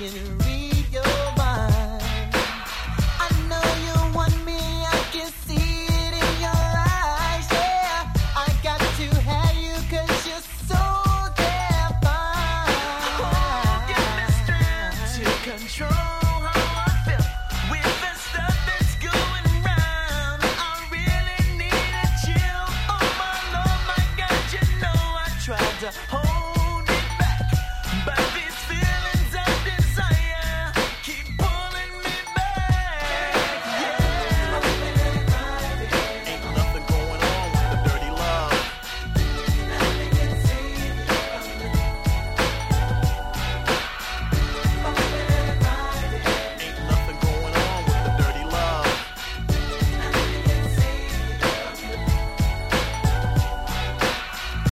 can read your mind. I know you want me, I can see it in your eyes. Yeah, I got to have you 'cause you're so damn fine. Oh, give me strength to control.